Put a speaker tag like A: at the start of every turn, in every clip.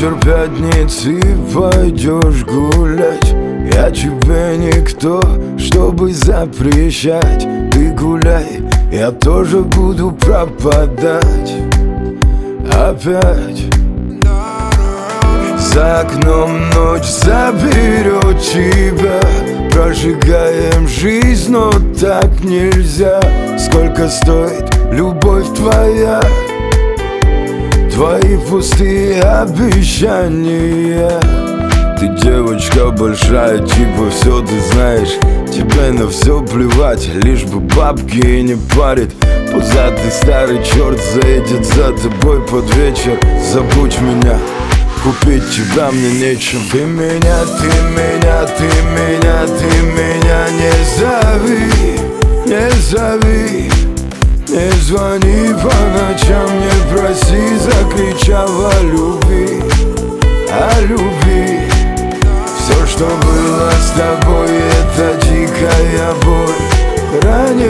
A: вечер пятницы пойдешь гулять. Я тебе никто, чтобы запрещать. Ты гуляй, я тоже буду пропадать опять. За окном ночь заберет тебя. Прожигаем жизнь, но так нельзя. Сколько стоит любовь твоя? Твои пустые обещания. Ты девочка большая, типа все ты знаешь. Тебе на все плевать, лишь бы бабки не парит. Пузатый старый черт заедет за тобой под вечер. Забудь меня, купить тебя мне нечем. Ты меня не зови, не зови. Не звони по ночам, не проси, закричав о любви, о любви. Все, что было с тобой, это дикая боль.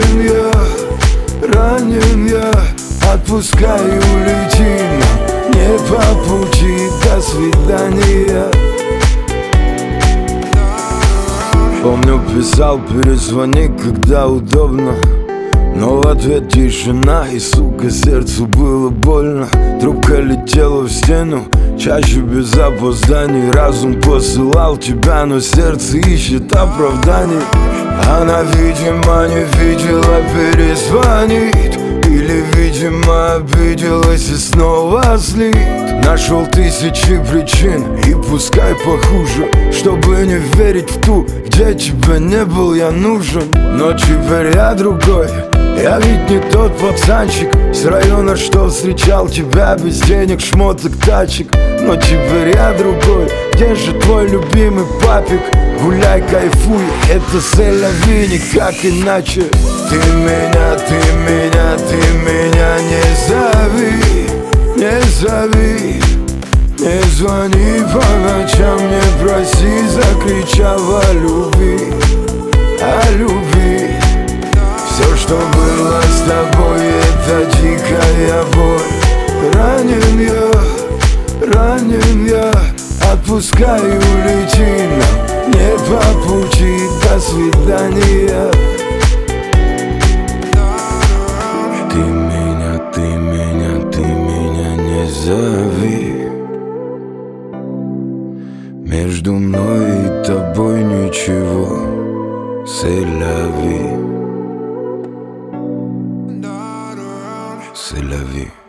A: Ранен я, отпускай и улети, но не по пути. До свидания. Помню, писал, перезвони, когда удобно. Но в ответ тишина, и, сука, сердцу было больно. Трубка летела в стену, чаще без опозданий. Разум посылал тебя, но сердце ищет оправданий. Она, видимо, не видела, перезвонит. Или, видимо, обиделась и снова злит. Нашел тысячи причин, и пускай похуже, чтобы не верить в ту, где тебя не был я нужен. Но теперь я другой. Я ведь не тот пацанчик с района, что встречал тебя без денег, шмоток, тачек. Но теперь я другой. Где же твой любимый папик? Гуляй, кайфуй, это сель-ля-ви, никак иначе. Ты меня не зови. Не звони по ночам, не проси, закричав о любви, о любви. Все, что было с тобой, это дикая боль. Ранен я, отпускай и улети, но не по пути. До свидания. Ты меня не зови. Между мной и тобой ничего. C'est la vie.